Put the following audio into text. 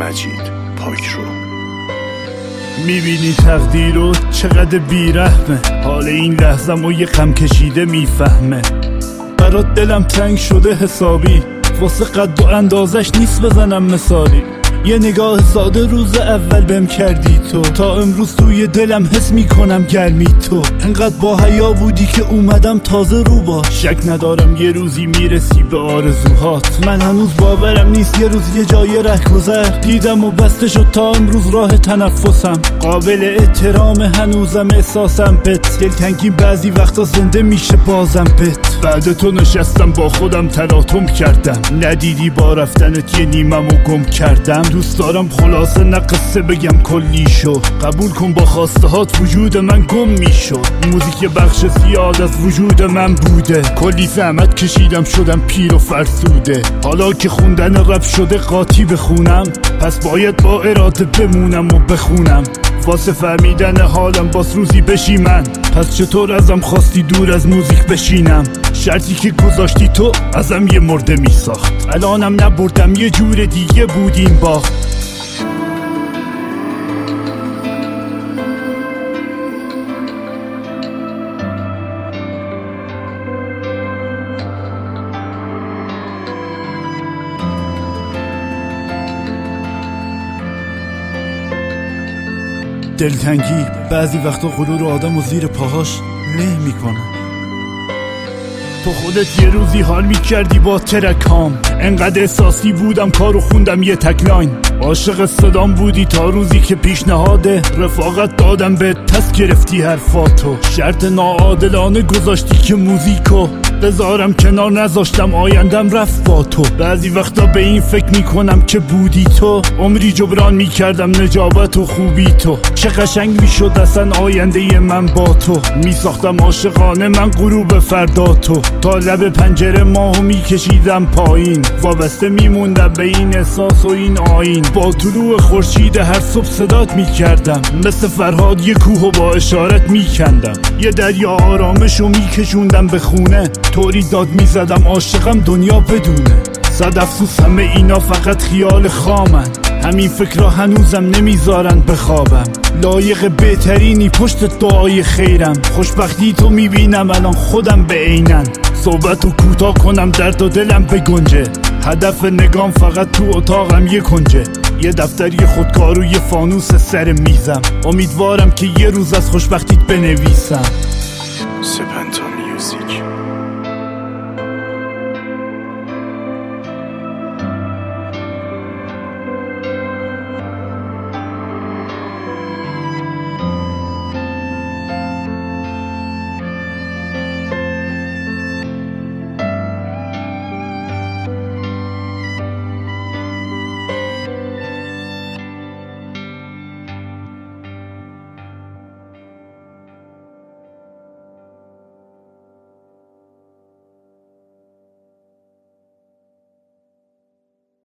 مجید پاکرو. میبینی تقدیر و چقدر بیرحمه، حال این لحظم و یه غم کشیده میفهمه. برات دلم تنگ شده حسابی، واسه قد و اندازش نیست بزنم مثالی. یه نگاه ساده روز اول بهم کردی تو، تا امروز توی دلم حس میکنم گرمی تو. انقدر با حیا بودی که اومدم تازه رو باش. شک ندارم یه روزی میرسی به آرزوهات، من هنوز باورم نیست یه روز یه جای رهگذر دیدم و بسته شد تا امروز راه تنفسم. قابل احترام هنوزم احساسم بت، دلتنگی بعضی وقتا زنده میشه بازم بت. بعد تو نشستم با خودم تلاطم کردم، ندیدی با رفتنت یه نیمم و گم کردم. دوست دارم خلاصه نه قصه بگم کلی شو، قبول کن با خواسته هات وجود من گم میشد. موزیک بخش زیاد از وجود من بوده، کلی زحمت کشیدم شدم پیر و فرسوده. حالا که خوندن رپ شده قاطی بخونم، پس باید با اراده بمونم و بخونم. واسه فهمیدن حالم باز روزی بشی من، پس چطور ازم خواستی دور از موزیک بشینم؟ شرطی که گذاشتی تو ازم یه مرده میساخت، الانم نبردم یه جور دیگه بود این باخت. دلتنگی بعضی وقتا غرور آدم و زیر پاهاش له میکنه. تو خودت یه روزی حال میکردی با ترکام، انقدر احساسی بودم کارو خوندم یه تکلاین. عاشق صدام بودی تا روزی که پیشنهاد رفاقت دادم به تست گرفتی حرفاتو. شرط ناعادلانه گذاشتی که موزیکو بذارم کنار، نذاشتم آیندم رفت با تو. بعضی وقتا به این فکر میکنم که بودی تو، عمری جبران میکردم نجابت و خوبی تو. چه قشنگ میشد اصلا آینده من با تو، میساختم عاشقانه من غروب فردا تو. تا لب پنجره ماهو میکشیدم پایین، وابسته میموندم به این احساس و این آیین. با طلوع خورشید هر صبح صدات میکردم، مثل فرهاد یه کوهو با اشارت میکندم. یه دریا آرامشو میکشوندم به خونه، طوری داد میزدم عاشقم دنیا بدونه. صد افسوس همه اینا فقط خیال خامن، همین فکرها هنوزم نمیذارن بخوابم. لایق بهترینی پشت دعای خیرم، خوشبختی تو میبینم الان خودم به عینن. صحبتو کوتاه کنم درد و دلم بگنجه، هدف نگام فقط تو اتاقم یه کنجه. یه دفتری خودکار و یه فانوس سر میزم، امیدوارم که یه روز از خوشبختیت بنویسم. سپنتا میوزیک.